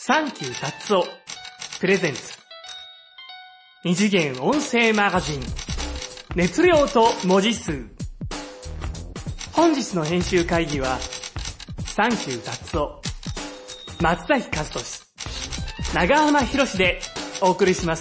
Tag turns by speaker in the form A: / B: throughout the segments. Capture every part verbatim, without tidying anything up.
A: サンキュー達夫プレゼンツ二次元音声マガジン熱量と文字数。本日の編集会議はサンキュー達夫、松崎和俊、長浜博でお送りします。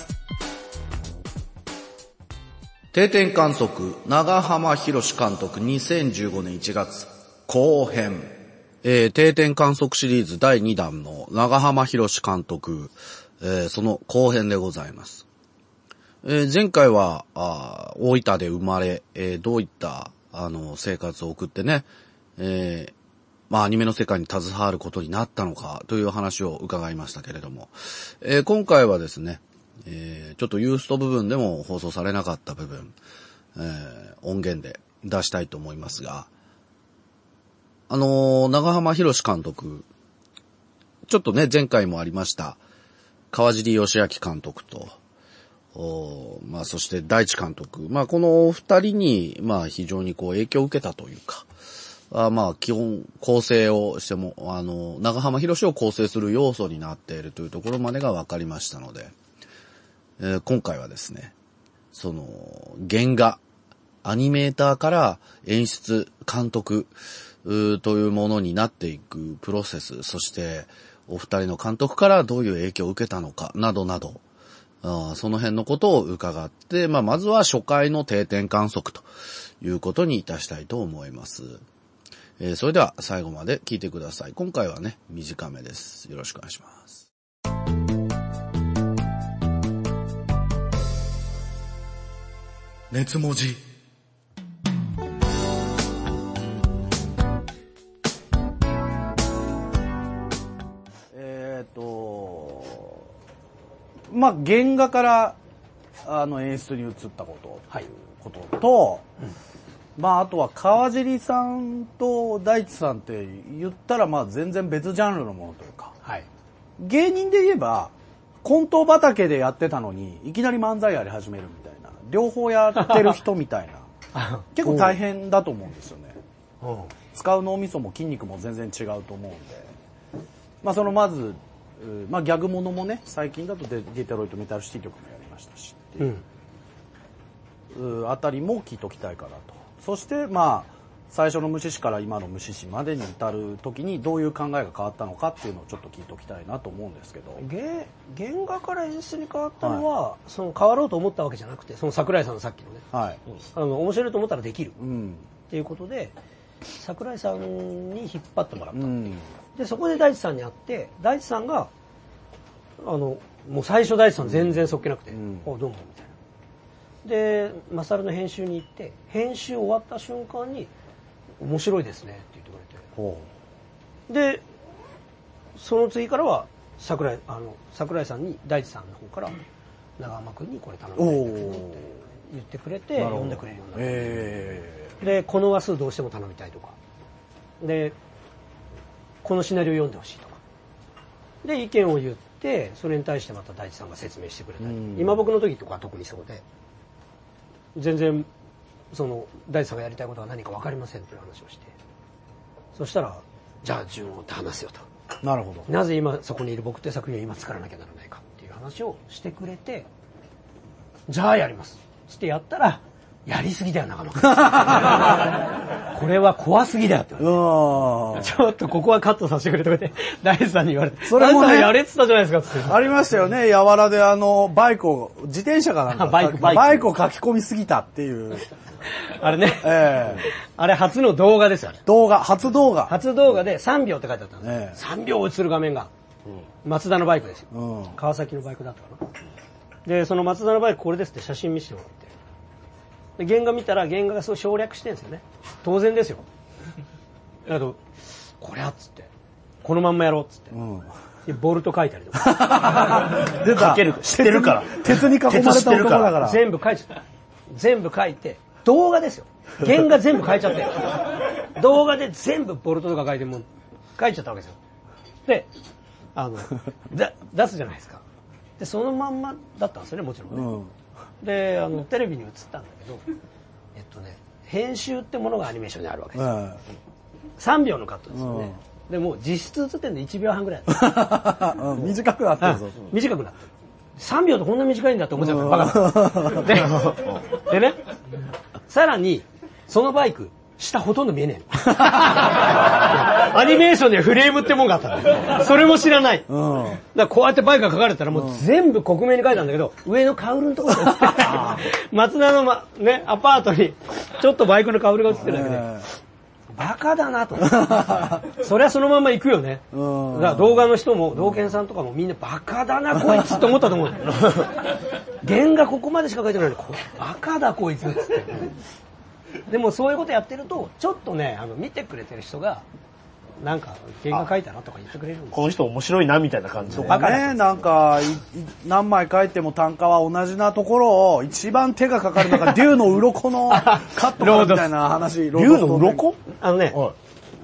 B: 定点観測長浜博監督にせんじゅうごねんいちがつ後編、えー、定点観測シリーズだいにだんの長浜博監督、えー、その後編でございます。えー、前回はあ大分で生まれ、えー、どういったあの生活を送ってね、えー、まあアニメの世界に携わることになったのかという話を伺いましたけれども、えー、今回はですね、えー、ちょっとユースト部分でも放送されなかった部分、えー、音源で出したいと思いますが、あのー、長浜博監督、ちょっとね、前回もありました、川尻義明監督と、おまあ、そして大地監督、まあ、この二人に、まあ、非常にこう影響を受けたというか、あまあ、基本構成をしても、あの、長浜博を構成する要素になっているというところまでが分かりましたので、えー、今回はですね、その、原画、アニメーターから演出、監督、というものになっていくプロセス、そしてお二人の監督からどういう影響を受けたのかなどなど、あその辺のことを伺って、まあ、まずは初回の定点観測ということにいたしたいと思います。えー、それでは最後まで聞いてください。今回はね、短めです。よろしくお願いします。熱文字。
C: まあ、原画からあの演出に移ったことということと、はいうん、まああとは川尻さんと大地さんって言ったらまあ全然別ジャンルのものというか、はい、芸人で言えばコント畑でやってたのにいきなり漫才やり始めるみたいな、両方やってる人みたいな結構大変だと思うんですよね。使う脳みそも筋肉も全然違うと思うんで、まあそのまずまあギャグものもね、最近だとデデトロイトメタルシティ曲もやりましたしっていう、うん、あたりも聞いときたいかなと。そしてまあ最初の虫師から今の虫師までに至る時にどういう考えが変わったのかっていうのをちょっと聞いときたいなと思うんですけど。
D: 原画から演出に変わったのは、はい、その変わろうと思ったわけじゃなくて、その桜井さんのさっきのね、はい、あの面白いと思ったらできる、うん、っていうことで桜井さんに引っ張ってもらったっていう。うんでそこで大地さんに会って大地さんがあのもう最初大地さん全然そっけなくて、うん、おどうもみたいなでマサルの編集に行って編集終わった瞬間に面白いですねって言ってくれて、でその次からは桜井あの桜井さんに大地さんの方から長浜君にこれ頼みたいんだけどって言ってくれて読んでくれるようになって、えー、でこの話数どうしても頼みたいとかでこのシナリオ読んでほしいとかで意見を言ってそれに対してまた大地さんが説明してくれたり、今僕の時とかは特にそうで全然その大地さんがやりたいことは何か分かりませんという話をして、そしたらじゃあ順を追って話すよと、
C: なるほど、
D: なぜ今そこにいる僕って作品を今作らなきゃならないかっていう話をしてくれて、じゃあやりますつってやったらやりすぎだよ長野君これは怖すぎだよって言われて、ちょっとここはカットさせてくれとかって大地さんに言われて、
C: それもね
D: やれって言ったじゃないですかって
C: ありましたよね。やわらであのバイクを自転車かなんか
D: バイクバイク
C: バイクを書き込みすぎたっていう
D: あれね、
C: えー、
D: あれ初の動画ですよね。
C: 動画初動画
D: 初動画でさんびょうって書いてあったんです、
C: えー、
D: さんびょう映る画面が、うん、マツダのバイクですよ、うん、川崎のバイクだったかな。でそのマツダのバイクこれですって写真見せてもらって、で原画見たら原画がすごい省略してるんですよね。当然ですよ。だけどこりゃっつってこのまんまやろうっつって、うん、でボルト書いたりとか
C: 出た
D: 書ける知ってるから
C: 鉄に囲まれた男だから
D: 全部書いちゃった全部書いて動画ですよ。原画全部書いちゃって動画で全部ボルトとか書いてもう書いちゃったわけですよ。であのだ出すじゃないですか。でそのまんまだったんですよねもちろんね、うんであのテレビに映ったんだけど、えっとね編集ってものがアニメーションにあるわけです、うん、さんびょうのカットですよね、 でも実質映ってんのいちびょうはんぐらいだった。
C: うん、短くなってるぞ。
D: 短くなってる。さんびょうとこんな短いんだって思っちゃったバカだ。で、でね、さらに、そのバイク、下ほとんど見えねえ。アニメーションでフレームってもんがあったの。それも知らない。うん、だからこうやってバイクが書かれたらもう全部克明に書いたんだけど、上のカウルのところに松田の、ま、ね、アパートにちょっとバイクのカウルが映ってるだけで、バカだなと。そりゃそのまま行くよね。だから動画の人も、道賢さんとかもみんなバカだなこいつって思ったと思う。原画ここまでしか書いてないのに、バカだこいつっつって。でもそういうことやってると、ちょっとね、あの、見てくれてる人が、なんか、原画描いたなとか言ってくれるんです。
E: この人面白いなみたいな感じで。
C: バカね、なんか、何枚描いても単価は同じなところを、一番手がかかるのが、竜の鱗のカットかみたいな話。
E: 竜の鱗
D: あのね、
E: はい、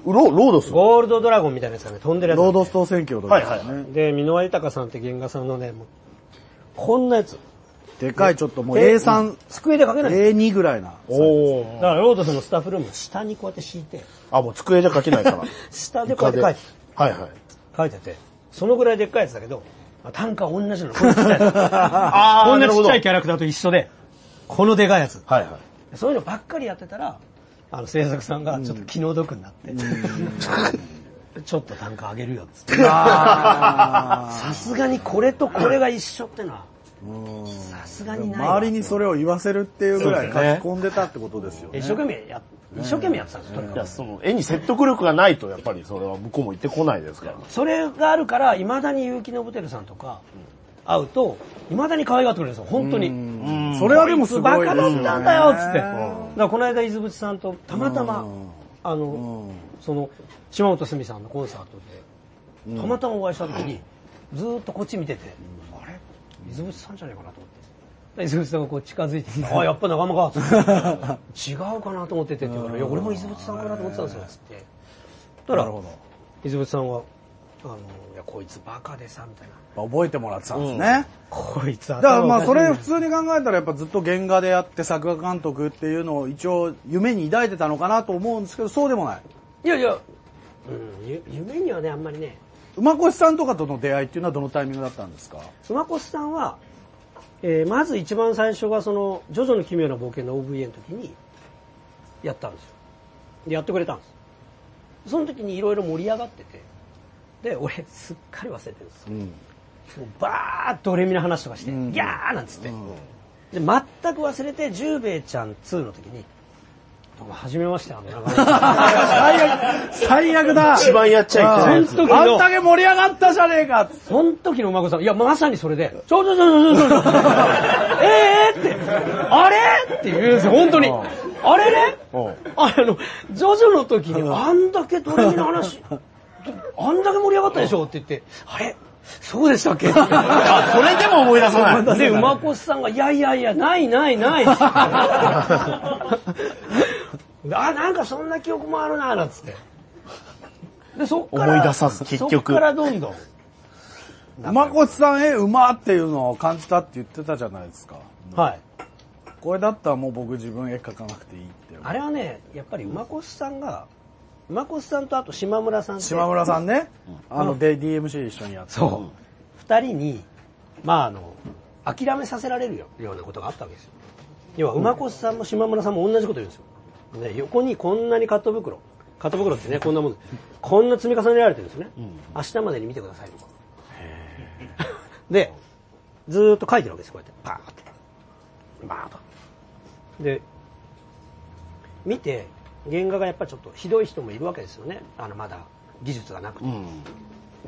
E: ロードス
D: ゴールドドラゴンみたいなやつがね、飛んでるやつ、ね。
C: ロードスト選挙とか、ね。はいはい。
D: で、箕輪豊さんって原画さんのね、もうこんなやつ。
C: でかいちょっともう エースリー、
D: 机で描けない。
C: エーツー ぐらいな。
D: おだからロードスのスタッフルームの下にこうやって敷いて。
E: あ、もう机じゃ描けないから。
D: 下でこうやって描いて。
E: はいはい。
D: 描いてて、そのぐらいでっかいやつだけど、単価同じなの。こんなちっちゃいやつ。あこんなちっちゃいキャラクターと一緒で、このでかいやつ。はいはい。そういうのばっかりやってたら、あの制作さんがちょっと気の毒になって、うん、ちょっと単価上げるよっつって。さすがにこれとこれが一緒ってのは、さすがにない。
C: 周りにそれを言わせるっていうぐらい書き込んでたってことですよね。
D: 一生懸命や、一生懸命やってたんですよ。
E: いや、その絵に説得力がないとやっぱりそれは向こうも言ってこないですから。
D: それがあるから未だに結城信輝さんとか会うと未だに可愛がってくれるんですよ。本当に。
C: それはでもすごい
D: バカだったんだよっつって。だからこの間伊豆淵さんとたまたまあのその島本すみさんのコンサートでたまたまお会いした時にずーっとこっち見てて、あれ伊豆淵さんじゃないかなと思って。伊豆淵さんがこう近づいてきて、ああ、やっぱ仲間かっつって。違うかなと思っててって言うから、いや、俺も伊豆淵さんかなと思ってたんですよ、つって。だから、伊豆淵さんは、あの、いや、こいつバカでさ、みたいな。
C: 覚えてもらってたんですね。
D: うん、こいつ
C: だからまあ、それ普通に考えたらやっぱずっと原画でやって作画監督っていうのを一応夢に抱いてたのかなと思うんですけど、そうでもない。
D: いやいや、うん、夢にはね、あんまりね。
C: 馬越さんとかとの出会いっていうのはどのタイミングだったんですか？
D: 馬越さんは、えー、まず一番最初がそのジョジョの奇妙な冒険の オーブイエー の時にやったんですよ。でやってくれたんです。その時にいろいろ盛り上がってて、で俺すっかり忘れてるんですよ。うん、もうバーッとドレミの話とかして、うん、ギャーなんつって、うん、で全く忘れて十兵衛ちゃんツーの時に初めまして、あの、なんか
C: 最悪、最悪だ。
E: 一番やっちゃいけないやつ。
C: あんだけ盛り上がったじゃねえか。
D: その時の馬子さん、いや、まさにそれで、ちょちょちょちょちょちょえーって、あれって言うんですよ、本当に。あれねあの、ジョジョの時にあんだけドレミの話、あんだけ盛り上がったでしょって言って、あれそうでしたっけ
E: あ、それでも思い出さない。
D: で、馬越さんが、いやいやいや、ないないない。あ、なんかそんな記憶もあるな、なんつって。で、そっから、
E: 思い出さず、結局。
D: そっからどんどん。
C: 馬越さん、え、馬っていうのを感じたって言ってたじゃないですか。
D: はい。
C: これだったらもう僕自分絵描かなくていいって。
D: あれはね、やっぱり馬越さんが、馬越さんとあと島村さん
C: 島村さんね。あの、で、ディーエムシー 一緒にやって。
D: そう。二人に、まああの、諦めさせられるようなことがあったわけですよ。要は、馬越さんも島村さんも同じこと言うんですよ。ね、横にこんなにカット袋。カット袋ってね、こんなもん。こんな積み重ねられてるんですよね。うん、明日までに見てくださいとか。で、ずーっと書いてるわけです、こうやって。パーッて。バーッと。で、見て、原画がやっぱりちょっとひどい人もいるわけですよね。あの、まだ技術がなくて。うん、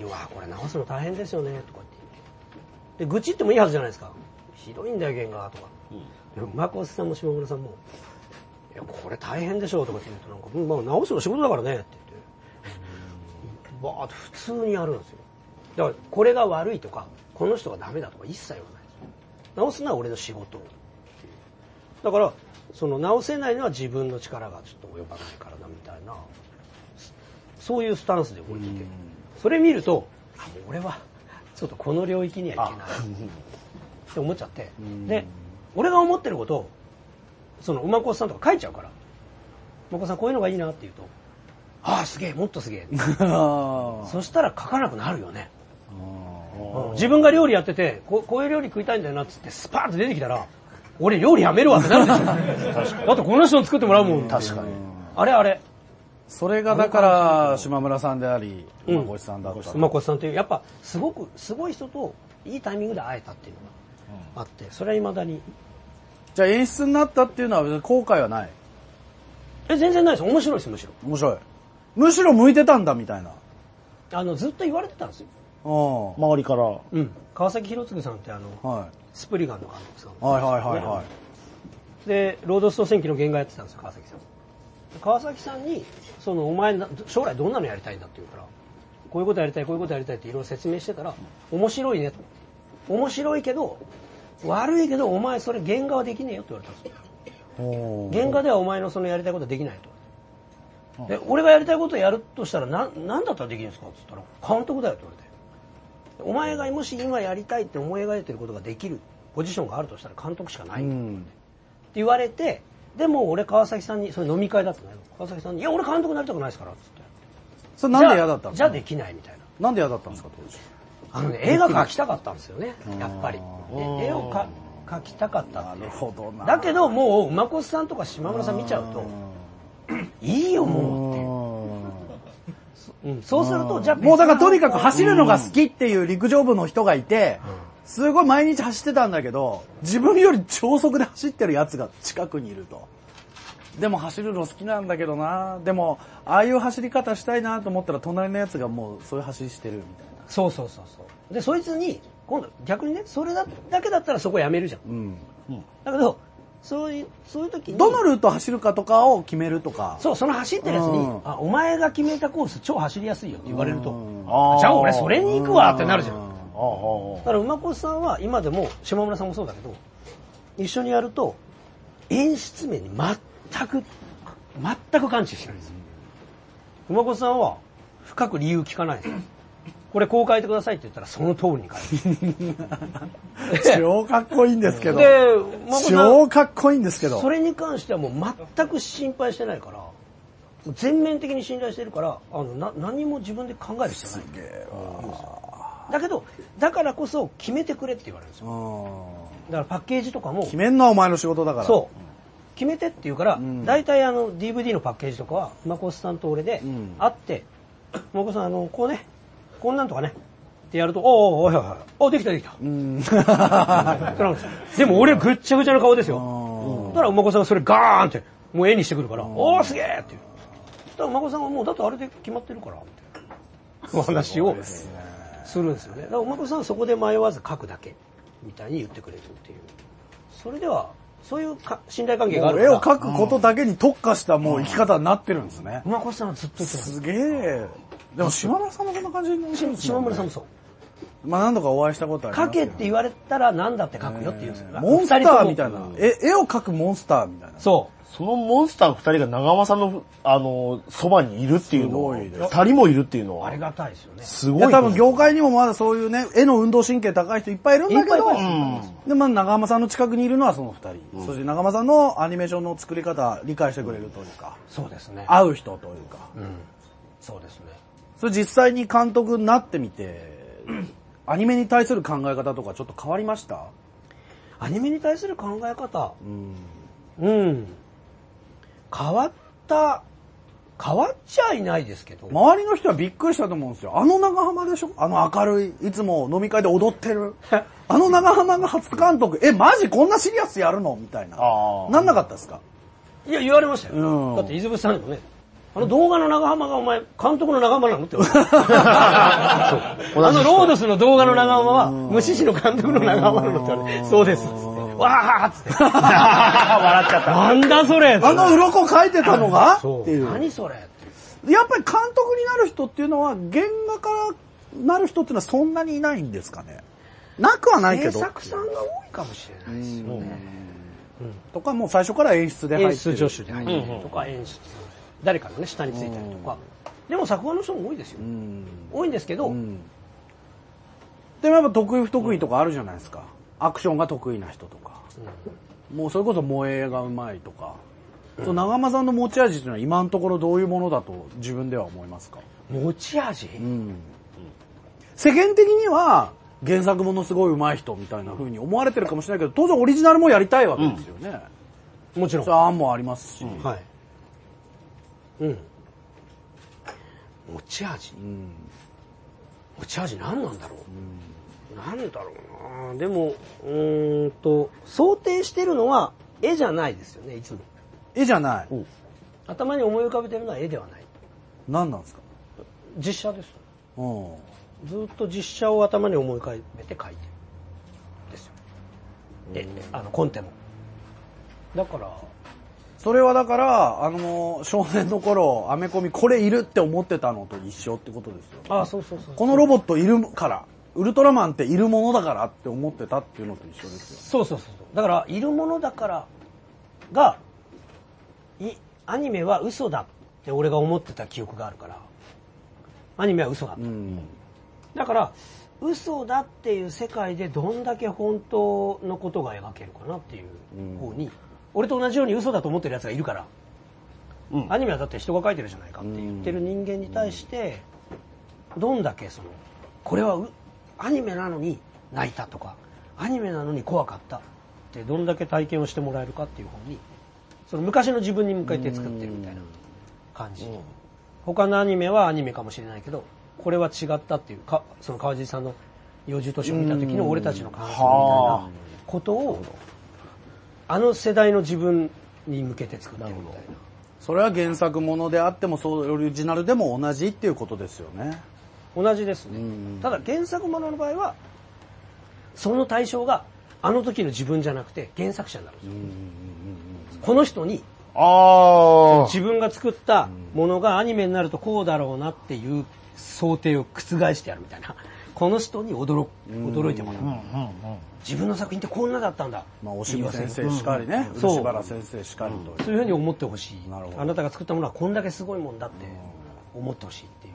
D: うわこれ直すの大変ですよね、とかって言って。で、愚痴ってもいいはずじゃないですか。ひどいんだよ、原画とか。うん、で、馬越さんも下村さんも、いや、これ大変でしょうとかって言うと、なんか、まあ、直すの仕事だからね、って言って。バーッと普通にやるんですよ。だから、これが悪いとか、この人がダメだとか一切言わないですよ。直すのは俺の仕事。だから、その直せないのは自分の力がちょっと及ばないからだみたいな、そういうスタンスで動いてて、それ見ると、あ、もう俺はちょっとこの領域にはいけないって思っちゃって、で、俺が思ってることを、その馬越さんとか書いちゃうから、馬越さんこういうのがいいなって言うと、 ああすげえもっとすげえそしたら書かなくなるよね、うん、自分が料理やってて こ, こういう料理食いたいんだよなっつってスパーッと出てきたら俺料理やめるわってなるでしょだってこの人に作ってもらうもん。
E: 確かに
D: あれあれ
C: それがだから島村さんであり馬越さんだった、
D: 馬越さんというやっぱすごくすごい人といいタイミングで会えたっていうのがあって、それは未だに。
C: じゃあ演出になったっていうのは後悔はない？
D: え全然ないです。面白いです。むしろ
C: 面白い。むしろ向いてたんだみたいな。あ
D: のずっと言われてたんですよ、
E: 周りから、
D: うん、川崎弘次さんってあの、はい、スプリガンの監督さん、
C: はいはいはいはい、
D: でロードスト戦記の原画やってたんですよ川崎さん。川崎さんにそのお前将来どんなのやりたいんだって言うから、こういうことやりたいこういうことやりたいっていろいろ説明してたら、面白いねと、面白いけど悪いけどお前それ原画はできねえよって言われたんですよ。原画ではお前のそのやりたいことはできないと。で俺がやりたいことをやるとしたらな何だったらできるんですかって言ったら、監督だよって言われて、お前がもし今やりたいって思い描いてることができるポジションがあるとしたら監督しかないんだよって言われて、でも俺川崎さんにそれ飲み会だったのよ、川崎さんにいや俺監督になりたくないですからっつって、
C: それなんで嫌だったんですか？
D: じゃあできないみたいな。
C: なんで嫌だったんですか当時？
D: あのね絵が描きたかったんですよねやっぱり。絵をか描きたかったって。
C: なるほどな。
D: だけどもう馬越さんとか島村さん見ちゃうといいよもうっていう、うん、そうするとじゃあ
C: もうだからとにかく走るのが好きっていう陸上部の人がいて、すごい毎日走ってたんだけど自分より超速で走ってるやつが近くにいると。でも走るの好きなんだけどな、でもああいう走り方したいなと思ったら隣のやつがもうそういう走りしてるみたいな。
D: そうそうそうそう。でそいつに今度逆にねそれだだけだったらそこやめるじゃん、うんうん、だけどそういうそういう時に
C: どのルート走るかとかを決めるとか、
D: そうその走ってるやつに、うん、あお前が決めたコース超走りやすいよって言われると、うん、じゃあ俺それに行くわってなるじゃん、うん、だから馬越さんは今でも島村さんもそうだけど一緒にやると演出面に全く全く感知しないんですよ。馬越さんは深く理由聞かないんですよ。これこう書いてくださいって言ったらその通りに書いてる
C: 超かっこいいんですけど、
D: で
C: 超かっこいいんですけど、
D: それに関してはもう全く心配してないから、全面的に信頼してるから、あのな何も自分で考える必要ない。すげえわ。だけどだからこそ決めてくれって言われるんですよ。だからパッケージとかも
C: 決めんのはお前の仕事だから、
D: そう決めてって言うから、うん、大体あの ディーブイディー のパッケージとかは馬越さんと俺で会って、馬越さんあのこうねこんなんとかねってやると、おおおいおいおい、できたできた。うん、でも俺ぐっちゃぐちゃな顔ですよ。だから馬越さんがそれガーンってもう絵にしてくるから、おおすげえっていう。だから馬越さんはもうだってあれで決まってるからみたいなお話をするんですよね。だから馬越さんはそこで迷わず書くだけみたいに言ってくれるっていう。それではそういうか信頼関係があるから、
C: 絵を描くことだけに特化したもう生き方になってるんですね。
D: 馬越さんはずっと言ってます。
C: すげえ。でも島村さんもそんな感じになるんですね。
D: 島村さんもそう。
C: まあ何度かお会いしたことありますけど。
D: 描けって言われたら何だって描くよって言うんですよ。
C: モンスターみたいな。え、絵を描くモンスターみたいな。
D: そう。
E: そのモンスター二人が長間さんの、あの、そばにいるっていうのは、二人もいるっていうのは。
D: ありがたいですよね。
E: すごい。
C: 多分業界にもまだそういうね、絵の運動神経高い人いっぱいいるんだけど、うん、で、まあ長間さんの近くにいるのはその二人。うん、そして長間さんのアニメーションの作り方、理解してくれるというか。
D: そうですね。
C: 会う人というか。
D: うん。そうですね。
C: それ実際に監督になってみて、アニメに対する考え方とかちょっと変わりました？
D: アニメに対する考え方、うん、うん、変わった変わっちゃいないですけど、
C: 周りの人はびっくりしたと思うんですよ。あの長浜でしょ、あの明るいいつも飲み会で踊ってるあの長浜が初監督、えマジこんなシリアスやるのみたいな、なんなかったですか？
D: いや言われましたよ、うん、だって伊豆さんにもね、あの動画の長浜がお前監督の長浜なのって言われたあのロードスの動画の長浜は虫師の監督の長浜なのって言われて、そうですっつって、わーっつって笑っちゃった。なんだそれ、
C: あの鱗描いてたのが
D: っていう、何それって。
C: やっぱり監督になる人っていうのは原画からなる人っていうのはそんなにいないんですかね？なくはないけど
D: 制作さんが多いかもしれないですよね、
C: うん、とかもう最初から演出で入ってる、
D: 演出助手で入ってるとか、演出誰かのね下についたりとか、でも作画の人も多いですよ、多いんですけど、
C: でもやっぱ得意不得意とかあるじゃないですか。アクションが得意な人とか、もうそれこそ萌えがうまいとか、 その長間さんの持ち味というのは今のところどういうものだと自分では思いますか？
D: 持ち味、うん、
C: 世間的には原作ものすごい上手い人みたいな風に思われてるかもしれないけど、当然オリジナルもやりたいわけですよね。
D: うん、もちろん。
C: それは案もありますし。うん、
D: はい。うん。持ち味、うん、持ち味何なんだろう、うん、何だろうな。でも、うーんと、想定してるのは絵じゃないですよね、いつも。
C: 絵じゃない。
D: 頭に思い浮かべてるのは絵ではない。
C: 何なんですか？
D: 実写です。うん、ずっと実写を頭に思い浮かべて描いてるですよ。え、あのコンテも。だから。
C: それはだから、あの、少年の頃、アメコミこれいるって思ってたのと一緒ってことですよ、ね。
D: ああ、そうそうそう。
C: このロボットいるから、ウルトラマンっているものだからって思ってたっていうのと一緒ですよ。
D: そうそうそう。だから、いるものだからが、い、アニメは嘘だって俺が思ってた記憶があるから、アニメは嘘だ。うん、だから、嘘だっていう世界でどんだけ本当のことが描けるかなっていう方に、うん、俺と同じように嘘だと思ってる奴がいるから、うん、アニメはだって人が描いてるじゃないかって言ってる人間に対して、どんだけその、これはアニメなのに泣いたとか、アニメなのに怖かったってどんだけ体験をしてもらえるかっていう方に、その昔の自分に向かって作ってるみたいな感じ。他のアニメはアニメかもしれないけど、これは違ったっていうか、その川尻さんの幼獣都市を見た時の俺たちの感想みたいなことを、あの世代の自分に向けて作ってるみたいな。
C: それは原作ものであっても、そうオリジナルでも同じっていうことですよね。
D: 同じですね。ただ原作ものの場合は、その対象があの時の自分じゃなくて原作者になるんですよ。この人にあ自分が作ったものがアニメになるとこうだろうなっていう想定を覆してやるみたいな。この人に驚驚いてもらう、うんうんうん、自分の作品ってこんなだったんだ、
C: まあ、押見先生しかりね、うん、漆原先生しかりと、
D: うん、そういうふうに思ってほしい。あなたが作ったものはこんだけすごいもんだって思ってほしいっていう。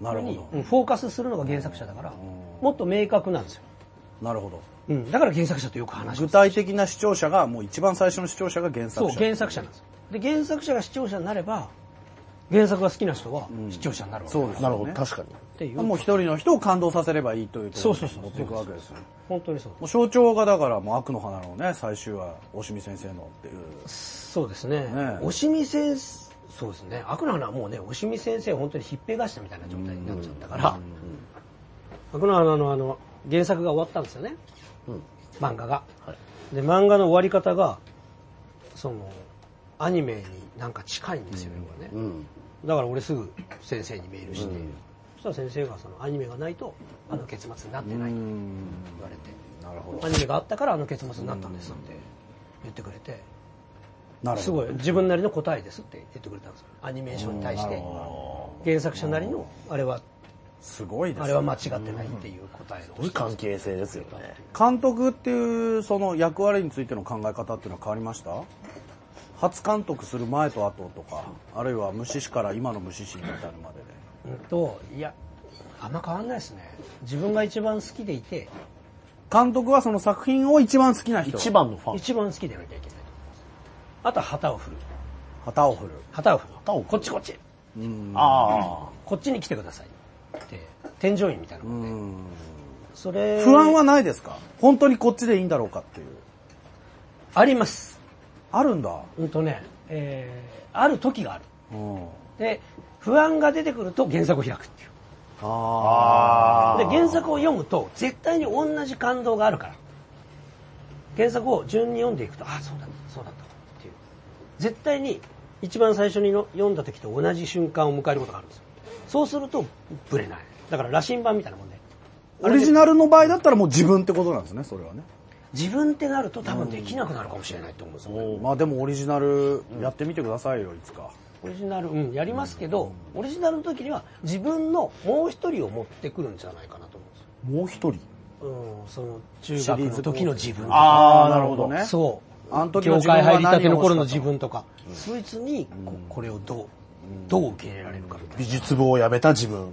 D: なるほど。フォーカスするのが原作者だから、もっと明確なんですよ。
C: なるほど。
D: うん、だから原作者とよく話します。
C: 具体的な視聴者が、もう一番最初の視聴者が原作者。
D: そう、原作者なんです。で、原作者が視聴者になれば、原作が好きな人は視聴者になるわけです、
C: うん、そうですね。
E: なるほど、確かに。
C: っていうもう一人の人を感動させればいいというところに持っていくわけですね。
D: 本当にそう。
C: もう象徴がだからもう悪の花のね、最終は押見先生のっていう。
D: そうですね。ね、押見先生、そうですね。悪の花はもうね、押見先生を本当にひっぺがしたみたいな状態になっちゃったから、悪の花のあの、原作が終わったんですよね。うん、漫画が、はい。で、漫画の終わり方が、その、アニメになんか近いんですよ、うん、ね。うんだから俺すぐ先生にメールして、うん、そしたら先生がそのアニメがないとあの結末になってないと言われて、なるほど。アニメがあったからあの結末になったんですって言ってくれて、なるほど。すごい自分なりの答えですって言ってくれたんですよ。アニメーションに対して原作者なりのあれは
C: すごいですね。
D: あれは間違ってないっていう答えの。
E: すごい関係性ですよね。
C: 監督っていうその役割についての考え方っていうのは変わりました？初監督する前と後とか、あるいは無視師から今の無視師に至るまでで。
D: うんと、いや、あんま変わんないですね。自分が一番好きでいて。
C: 監督はその作品を一番好きな人。
E: 一番のファン。
D: 一番好きでなきゃいけない。あとは旗を振る。
C: 旗を振る。
D: 旗を振る。旗を振る。こっちこっち。うん。ああ。こっちに来てください。って、添乗員みたいなもんで。うん。それ。
C: 不安はないですか？本当にこっちでいいんだろうかっていう。
D: あります。
C: あるんだ。
D: うんとね、えー、ある時がある。うん、で、不安が出てくると原作を開くっていう。あで、原作を読むと絶対に同じ感動があるから。原作を順に読んでいくと、あ、そうだった、そうだったっていう。絶対に一番最初にの読んだ時と同じ瞬間を迎えることがあるんですよ。そうするとブレない。だから羅針盤みたいなもんで。
C: オリジナルの場合だったらもう自分ってことなんですね、それはね。
D: 自分ってなると多分できなくなるかもしれないと思うんですよ、ね、
C: まあでもオリジナルやってみてくださいよ、いつか。
D: オリジナル、うん、やりますけど、オリジナルの時には自分のもう一人を持ってくるんじゃないかなと思うんですよ。
C: もう一人
D: うん、その中学の時の自分と
C: か。ああ、なるほどね。
D: そう。あの時の業界入りたての頃の自分とか、うん、そいつにこ、これをどう、どう受け入れられるかみたいな。
E: 美術部を辞めた自分。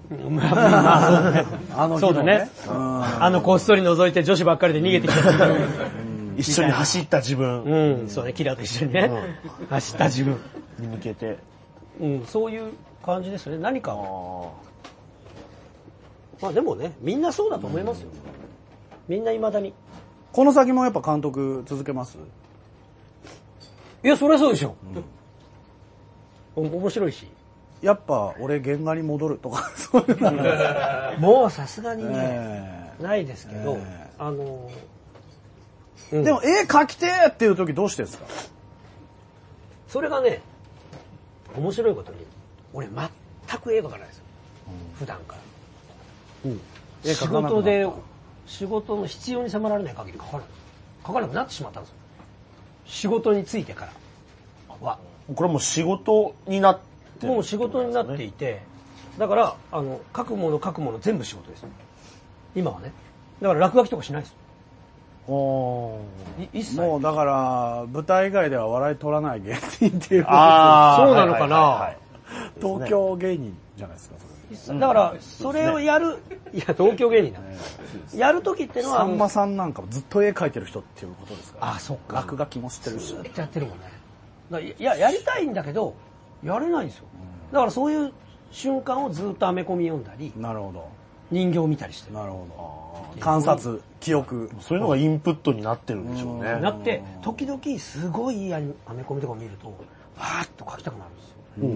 D: あのそうだね。あのこっそり覗いて女子ばっかりで逃げてきた自分。
E: 一緒に走った自分。
D: うん、そうね、キラーと一緒にね、うん、走った自分
E: に向けて。
D: うん、そういう感じですね。何か。まあでもね、みんなそうだと思いますよ。うん、みんな未だに。
C: この先もやっぱ監督続けます？
D: いや、そりゃそうでしょ。うん、面白いし。
C: やっぱ俺原画に戻るとかそういうの
D: もうさすがにね、えー、ないですけど、えー、あの、
C: うん、でも絵描きてーっていう時どうしてですか？
D: それがね、面白いことに俺全く絵描かないですよ、うん、普段から、うん、絵仕事で仕事の必要に迫られない限り描かない描かなくなってしまったんですよ、仕事についてからは。
E: これもう仕事になって
D: もう仕事になっていて、だからあの書くもの書くもの全部仕事です今はね。だから落書きとかしないですよ。
C: お一切もうだから舞台以外では笑い取らない芸人っていう
D: あそうなのかな、はいはいはい、
C: 東京芸人じゃないですか
D: それだからそれをやる、いや東京芸人だ、ね、やる時ってのは
C: さんまさんなんかもずっと絵描いてる人っていうことですから、
D: ね、あそっか
C: 落書きもしてるし
D: ずっとやってるもんね。だいややりたいんだけどやれないんですよ。だからそういう瞬間をずっとアメコミ読んだり、
C: なるほど、
D: 人形を見たりしてる。
C: なるほど。観察、記憶、
E: そういうのがインプットになってるんでしょうね。
D: なって時々すごいいいアメコミとか見るとわーっと描きたくなるんですよ。うん、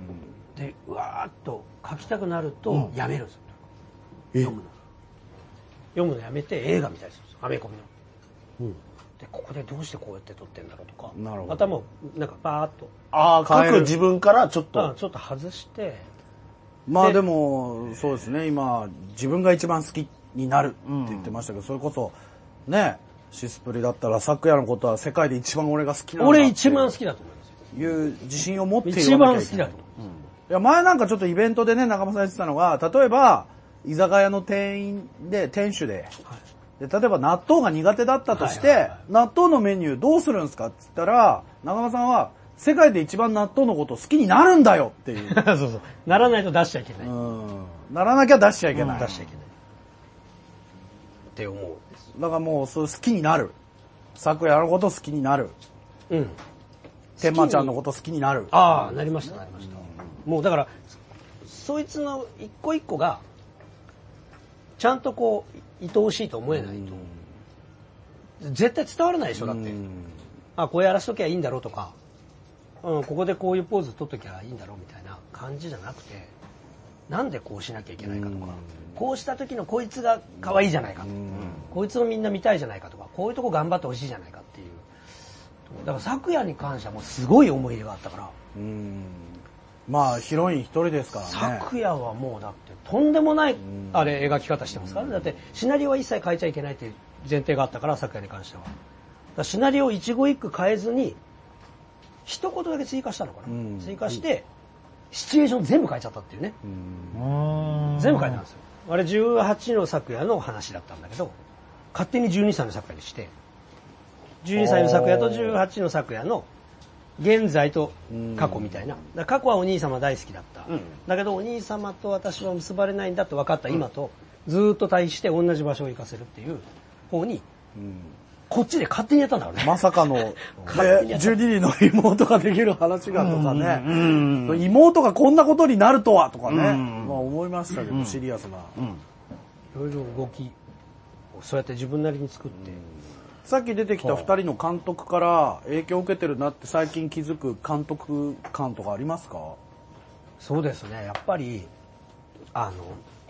D: でわーっと描きたくなるとやめるんですよ。うん、読むの。読むのやめて映画見たりするんですよ。アメコミの。うんでここでどうしてこうやって撮ってんだろうとか、なるほど頭をなんかバーッと
E: ああ書く自分からちょっと
D: ちょっと外して、
C: まあでもそうですね、今自分が一番好きになるって言ってましたけど、うん、それこそねシスプリだったら昨夜のことは世界で一番俺が好きなんだ
D: 俺一番好きだと思います
C: よいう自信を持って
D: 言わなきゃいけない。一番好きだと思う、うん、い
C: や前なんかちょっとイベントでね中間さん言ってたのが、例えば居酒屋の店員で店主で、はいで例えば納豆が苦手だったとして、はいはいはい、納豆のメニューどうするんですかって言ったら、中間さんは世界で一番納豆のことを好きになるんだよっていう。
D: そうそう。ならないと出しちゃいけない。
C: うんならなきゃ出しちゃいけない。
D: うん、出しちゃいけない。って思うんです。
C: だからもうそう好きになる。昨夜のこと好きになる。うん。天馬ちゃんのこと好きになる。
D: ああ、なりましたなりました。うん、もうだからそいつの一個一個がちゃんとこう。愛おしいと思えないと絶対伝わらないでしょ。だってあこうやらしときゃいいんだろうとか、うん、ここでこういうポーズ取っときゃいいんだろうみたいな感じじゃなくて、なんでこうしなきゃいけないかとか、こうした時のこいつが可愛いじゃないかとか、こいつをみんな見たいじゃないかとか、こういうとこ頑張ってほしいじゃないかっていう。だから昨夜に関してはもうすごい思い入れがあったから。
C: うんまあヒロイン一人ですからね。
D: 昨夜はもうだってとんでもないあれ描き方してますからね。だってシナリオは一切変えちゃいけないっていう前提があったから、昨夜に関しては。だからシナリオを一語一句変えずに一言だけ追加したのかな。うん、追加してシチュエーション全部変えちゃったっていうね。うん全部変えたんですよ。あれじゅうはちの昨夜の話だったんだけど、勝手にじゅうにさいの昨夜にして、じゅうにさいの昨夜とじゅうはちの昨夜の現在と過去みたいな。だ過去はお兄様大好きだった、うん、だけどお兄様と私は結ばれないんだと分かった今とずっと対して同じ場所を行かせるっていう方に、うん、こっちで勝手にやったんだろうね。
C: まさかのじゅうににんの妹ができる話がとかね、うんうん、妹がこんなことになるとはとかね、うんまあ、思いましたけど、うん、シリアスな、
D: うん、いろいろ動きそうやって自分なりに作って、うん
C: さっき出てきたふたりの監督から影響を受けてるなって最近気づく監督感とかありますか？
D: そうですね、やっぱりあの、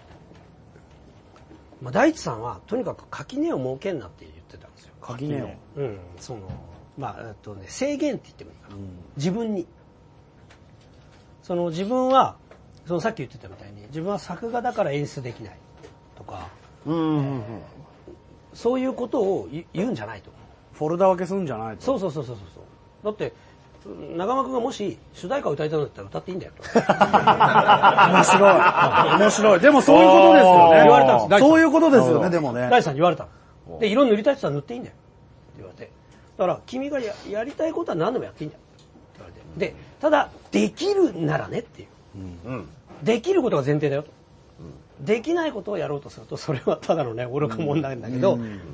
D: まあ、大地さんはとにかく垣根を設けんなって言ってたんですよ。
C: 垣根を、
D: うん、そのまあえっとね制限って言ってもいいかな、うん、自分にその自分はそのさっき言ってたみたいに自分は作画だから演出できないとか、うんうんうんえーそういうことを言うんじゃないと。
C: フォルダ分けするんじゃないと。
D: そうそうそうそうそう。だって長間君がもし主題歌を歌いたいんだったら歌っていいんだよと。
C: 面白い。面白い。でもそういうことですよね。
D: 言われたんです。
C: そういうことですよね。でもね。
D: 大地さんに言われたの。で色塗りたいって言ったら塗っていいんだよって言われて。だから君が や, やりたいことは何でもやっていいんだよって言われて。でただできるならねっていう。うん、できることが前提だよと。できないことをやろうとするとそれはただのね愚か者なんだけど、うん、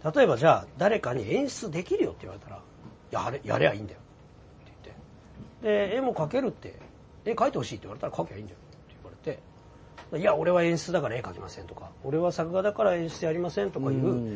D: 例えばじゃあ誰かに演出できるよって言われたら、やれ、やればいいんだよって言って。で、絵も描けるって、絵描いてほしいって言われたら描けばいいんだよって言われて、いや、俺は演出だから絵描きませんとか、俺は作画だから演出やりませんとかいう、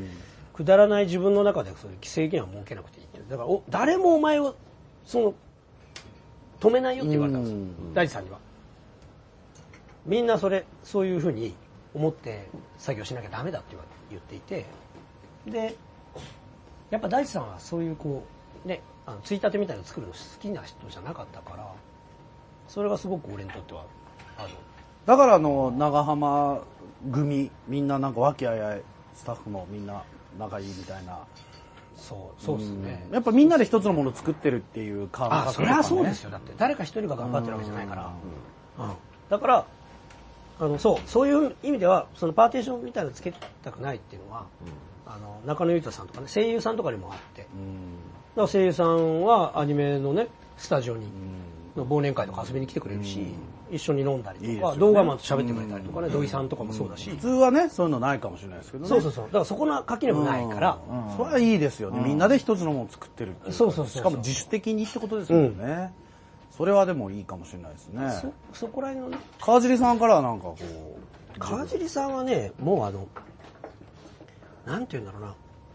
D: くだらない自分の中でそういう制限は設けなくていいっていう。だからお、誰もお前を、その、止めないよって言われたんですよ。大地さんには。みんなそれ、そういうふうに思って作業しなきゃダメだって言っていて、で、やっぱ大地さんはそういうこう、ね、あの、ついたてみたいなの作るの好きな人じゃなかったから、それがすごく俺にとっては、あの、
C: だからあの、長浜組、みんななんか和気あいあい、スタッフもみんな仲いいみたいな。
D: そう、そうですね。
C: やっぱみんなで一つのものを作ってるっていう感覚、
D: ね。あ、それはそうですよ。だって誰か一人が頑張ってるわけじゃないから。うんうん、だから、あの、そう、そういう意味では、そのパーテーションみたいなのつけたくないっていうのは、うん、あの、中野裕太さんとかね、声優さんとかにもあって、うん、だから声優さんはアニメのね、スタジオに、の忘年会とか遊びに来てくれるし、うん、一緒に飲んだりとか、いいね、動画マンと喋ってくれたりとかね、土井さんとかもそうだし、
C: 普通はね、そういうのないかもしれないですけどね。
D: そうそうそう。だからそこの垣根もないから、
C: うんうん、それはいいですよね。みんなで一つのものを作ってるっていう。
D: そうそうそう。
C: しかも自主的にってことですもんね。うん、それはでもいいかもしれないですね。
D: そ、そこら辺のね。
C: 川尻さんからはなんかこう。
D: 川尻さんはね、もうあの、なんて言うんだろうな。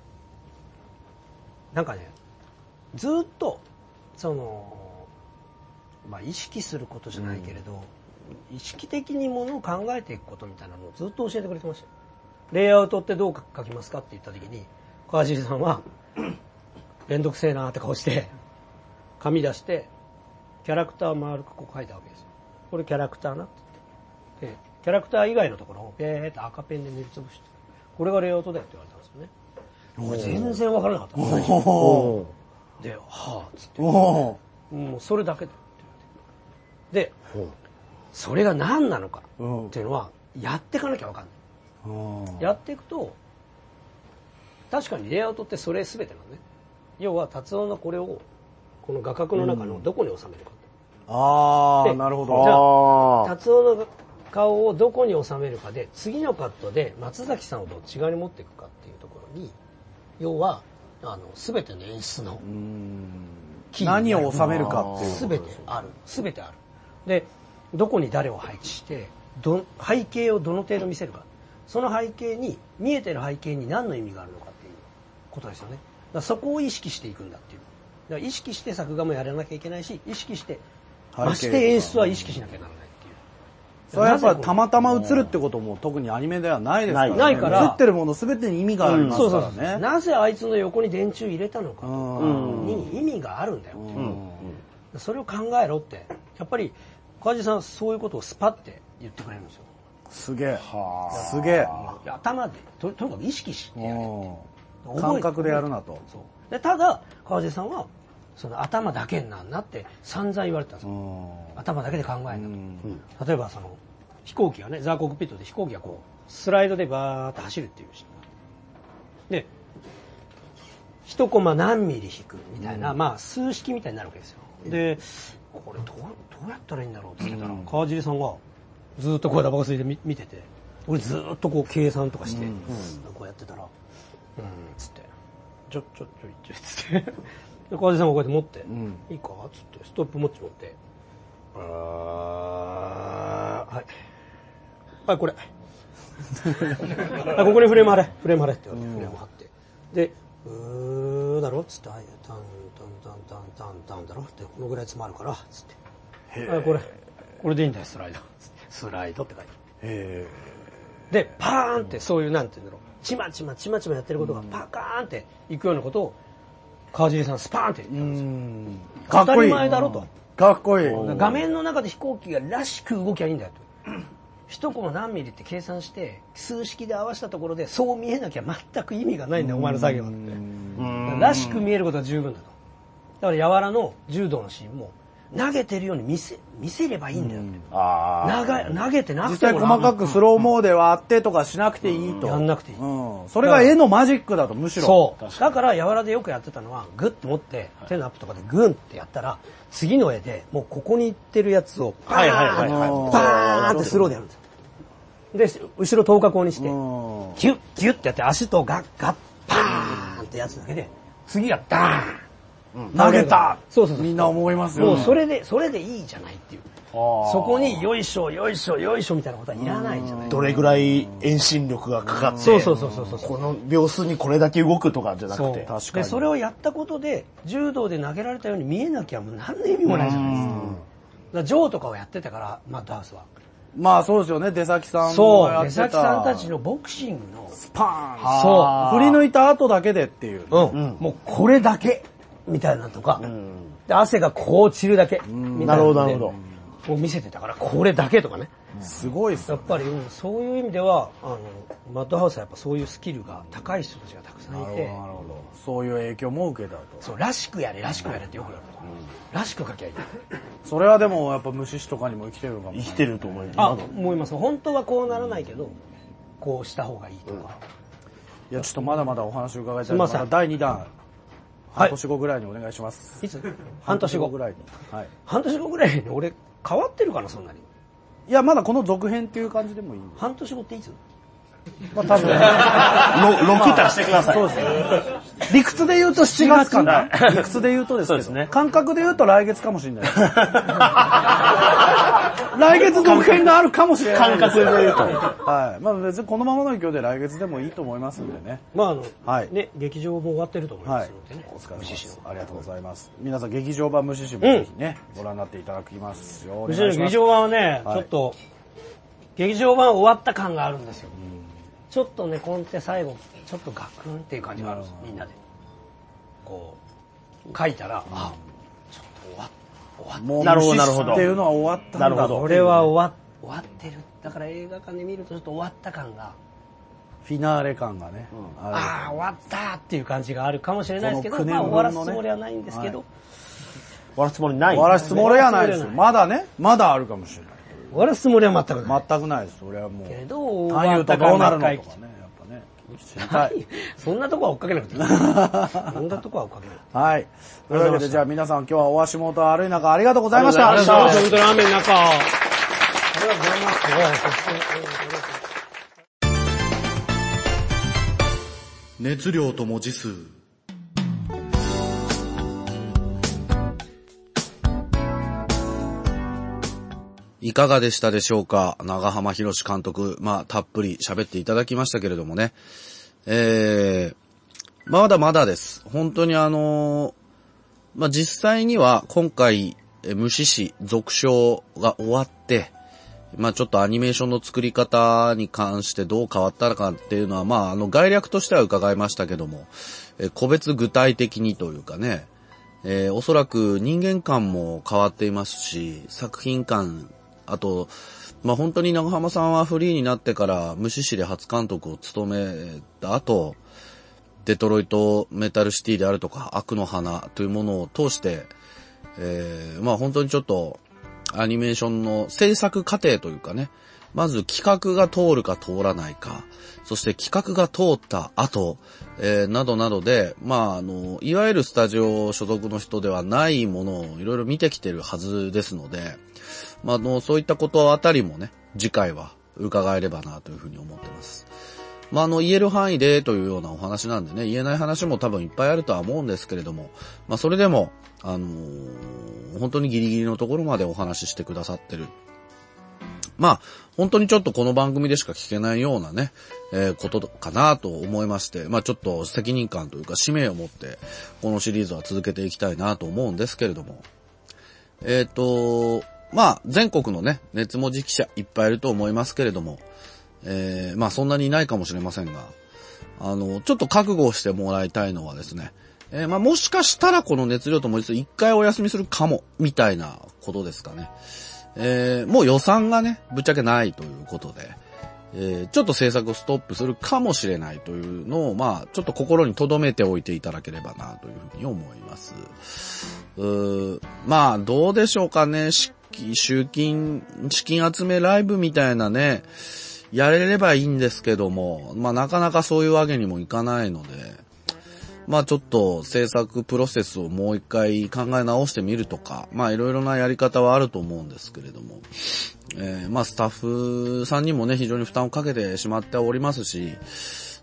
D: なんかね、ずっと、その、まあ意識することじゃないけれど、うん、意識的にものを考えていくことみたいなのをずっと教えてくれてましたよ。レイアウトってどう書きますかって言った時に、川尻さんは、めんどくせえなーって顔して、紙出して、キャラクター丸くこう書いたわけですよ。これキャラクターなって言って。で、キャラクター以外のところをペーって赤ペンで塗りつぶして、これがレイアウトだよって言われたんですよね。これ全然わからなかったんですよ。で、はぁ、つって。もうそれだけだって言われて。で、それが何なのかっていうのは、やっていかなきゃわかんない。やっていくと、確かにレイアウトってそれ全てなのね。要は、達夫のこれを、この画角の中のどこに収めるか。
C: うん、ああ、なるほど。
D: じゃあ、達夫の顔をどこに収めるかで、次のカットで松崎さんをどっち側に持っていくかっていうところに、要は、あの、すべての演出の
C: キー何を収めるかっていう。
D: すべてある。すべてある。で、どこに誰を配置して、ど、背景をどの程度見せるか。その背景に、見えてる背景に何の意味があるのかっていうことですよね。だからそこを意識していくんだっていう。だから意識して作画もやらなきゃいけないし、意識して、まして演出は意識しなきゃならないっていう。
C: それはやっぱりたまたま映るってことも特にアニメではないですからね。
D: ないから。
C: 映ってるもの全てに意味がありますからね。うん、そうそう
D: なぜあいつの横に電柱入れたのかに意味があるんだよっていう。うんうん、それを考えろって。やっぱり、川地さんはそういうことをスパって言ってくれるんですよ。
C: すげえ。すげえ。
D: 頭でと、とにかく意識してやれって。
C: 感覚でやるなと。
D: そうでただ、川地さんは、その頭だけになんなって散々言われてたんですよ。頭だけで考えんだと。うん、例えばその、飛行機がね、ザーコックピットで飛行機がこう、スライドでバーって走るっていうシーン。で、一コマ何ミリ引くみたいな、うん、まあ数式みたいになるわけですよ。で、これどう、どうやったらいいんだろうって言ってたら、うん、川尻さんがずっとこうダバコ吸いで見てて、俺ずっとこう計算とかして、うん、こうやってたら、うん、つって、ちょ、ちょ、ちょ、ちょ、つって。で、川尻さんがこうやって持って、うん、いいかつって、ストップウォッチ持って、あー、はい。はい、これ。あ、ここにフレーム貼れ。フレーム貼れって言われて、フレーム貼って。で、うーだろつって、はい、タン、タン、タン、タン、タン、タンだろって、このぐらい詰まるから、つって。はい、これ。これでいいんだよ、スライド。つって。スライドって書いてある。へー。で、パーンってそういう、なんて言うんだろう。ちまちまちまちまやってることがパカーンっていくようなことを、川尻さんスパーンって言ったんですよ。当たり前だろと。
C: かっこいい。
D: 画面の中で飛行機がらしく動きゃいいんだよと。一コマ何ミリって計算して、数式で合わせたところでそう見えなきゃ全く意味がないんだよ、お前の作業はって。らしく見えることは十分だと。だから、やわらの柔道のシーンも、投げてるように見せ、見せればいいんだよって。あ投げてなくても。
C: 実際細かくスローモーで割ってとかしなくていいと。
D: やんなくていい。
C: うん。それが絵のマジックだと、むしろ。
D: そう。だから、やわらでよくやってたのは、グッと持って、手のアップとかでグンってやったら、次の絵で、もうここに行ってるやつを、パーン、パーンってスローでやるんですよ。で、後ろ等角にして、ギュッ、ギュッってやって、足とガッ、ガッ、 パーンってやつだけで、次がダーン、
C: 投げた
D: そうそうそう。
C: みんな思いますよね。
D: もうそれで、それでいいじゃないっていう。そこによいしょ、よいしょ、よいしょみたいなことはいらないじゃない。
E: どれぐらい遠心力がかかって、
D: そうそうそうそうそう。
E: この秒数にこれだけ動くとかじゃなくて。
C: 確かに。
D: で、それをやったことで、柔道で投げられたように見えなきゃもう何の意味もないじゃないですか。だからジョーとかをやってたから、マッドハウスは。
C: まあそうですよね、出先さん
D: そう、
C: もやってた。
D: 出先さんたちのボクシングの
C: スパーン
D: そう。
C: 振り抜いた後だけでっていう。
D: うん。うん、もうこれだけ、みたいなとか、うん、で汗がこう散るだけ、みたいな。なるほど、なるほど。を見せてたから、これだけとかね。
C: すごいっす
D: ね。やっぱり、うん、そういう意味では、あの、マッドハウスはやっぱそういうスキルが高い人たちがたくさんいて。なるほど、なるほど。
C: そういう影響も受けたと。
D: そう、らしくやれ、らしくやれってよく言われる。うん、らしく書きゃいい。
C: それはでも、やっぱ無視しとかにも生きてるのかも。
E: 生きてると思います。
D: あ、思います。本当はこうならないけど、こうした方がいいとか。
C: うん、いや、ちょっとまだまだお話を伺いたい。まだだいにだん。半年後ぐらいにお願いします。
D: いつ半年後
C: ぐらいに。
D: はい。半年後ぐらいに俺変わってるかな、そんなに。
C: いや、まだこの続編っていう感じでもいい。
D: 半年後っていつ？
C: まあ多分。
E: ろく足してください。そうですね。
C: 理屈で言うとしちがつかな。理屈で言うとですけど。そうですね。感覚で言うと来月かもしれない。来月続編があるかもしれない。
E: 感覚で言うと。
C: はい。まあ別にこのままの勢いで来月でもいいと思いますんでね。
D: まああの、はい。ね、劇場も終わってると思いますのでね。
C: はい、お疲れ様です。ありがとうございます。皆さん劇場版無視しもぜひね、うん、ご覧になっていただきますよ。
D: むしろ劇場版はね、はい、ちょっと、劇場版終わった感があるんですよ。うん、ちょっとね、コンテ最後、ちょっとガクンっていう感じがあるんです、みんなで。こう、書いたら、あ、ちょっと終わっ終わった。
C: もうなるほど、なるほど。っていうのは終わったんだ。なるほど。
D: これは終わ終わってる。だから映画館で見るとちょっと終わった感が。
C: フィナーレ感がね。
D: うん、ああ、終わったっていう感じがあるかもしれないですけど、ね、まあ終わらすつもりはないんですけど。はい、
E: 終わらすつもりない、
C: 終わらすつもりはないですよ。まだね、まだあるかもしれない。
D: 終わらすつもりは全くない。
C: 全くないです。俺はもう。
D: けど、
C: 単言うとどうなるのとかね、やっぱね。知りたい。
D: そんなとこは追っかけなくていい。そんなとこは追っかけない。
C: はい。というわけで、じゃあ皆さん今日はお足元悪い中ありがとうございました。
D: ありがとうございました。本当に雨の中。ありがとうございます。
B: 熱量と文字数。いかがでしたでしょうか？長浜博史監督、まあ、たっぷり喋っていただきましたけれどもね。えー、まだまだです。本当にあのー、まあ、実際には今回、無視し続賞が終わって、まあ、ちょっとアニメーションの作り方に関してどう変わったのかっていうのは、まあ、あの、概略としては伺いましたけども、え個別具体的にというかね、えー、おそらく人間観も変わっていますし、作品観、あと、まあ、本当に長浜さんはフリーになってから無視しで初監督を務めた後、デトロイトメタルシティであるとか、悪の花というものを通して、えー、まあ本当にちょっとアニメーションの制作過程というかね、まず企画が通るか通らないか、そして企画が通った後、えー、などなどで、まああの、いわゆるスタジオ所属の人ではないものをいろいろ見てきてるはずですので、まあ、あの、そういったことあたりもね、次回は伺えればなというふうに思ってます。まあ、あの、言える範囲でというようなお話なんでね、言えない話も多分いっぱいあるとは思うんですけれども、まあ、それでも、あのー、本当にギリギリのところまでお話ししてくださってる。まあ、本当にちょっとこの番組でしか聞けないようなね、えー、ことかなと思いまして、まあちょっと責任感というか使命を持って、このシリーズは続けていきたいなと思うんですけれども、えっと、まあ、全国のね、熱文字記者いっぱいいると思いますけれども、えー、まあそんなにいないかもしれませんが、あの、ちょっと覚悟をしてもらいたいのはですね、えー、まあもしかしたらこの熱量と文字数一回お休みするかも、みたいなことですかね。えー、もう予算がね、ぶっちゃけないということで、えー、ちょっと制作をストップするかもしれないというのを、まあ、ちょっと心に留めておいていただければなというふうに思います。うーまあ、どうでしょうかね。集金、資金集めライブみたいなね、やれればいいんですけども、まあ、なかなかそういうわけにもいかないので、まあちょっと制作プロセスをもう一回考え直してみるとか、まあいろいろなやり方はあると思うんですけれども、えー、まあスタッフさんにもね、非常に負担をかけてしまっておりますし、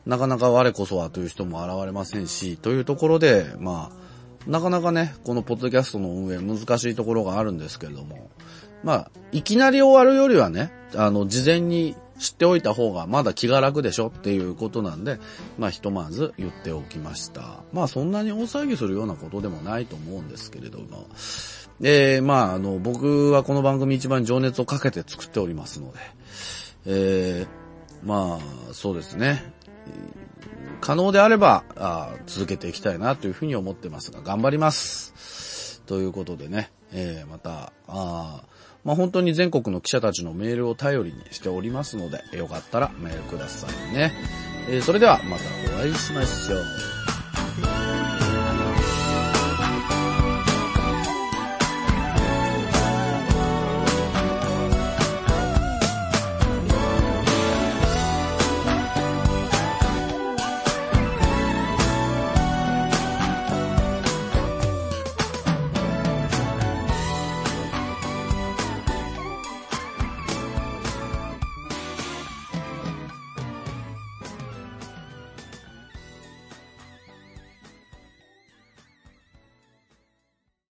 B: なかなか我こそはという人も現れませんし、というところで、まあ、なかなかね、このポッドキャストの運営難しいところがあるんですけれども、まあ、いきなり終わるよりはね、あの、事前に知っておいた方がまだ気が楽でしょっていうことなんで、まあ、ひとまず言っておきました。まあ、そんなに大騒ぎするようなことでもないと思うんですけれども、えー、まあ、あの、僕はこの番組一番情熱をかけて作っておりますので、えー、まあ、そうですね。可能であればあ続けていきたいなというふうに思ってますが、頑張ります。ということでね、えー、また、あまあ、本当に全国の記者たちのメールを頼りにしておりますので、よかったらメールくださいね。えー、それではまたお会いしましょう。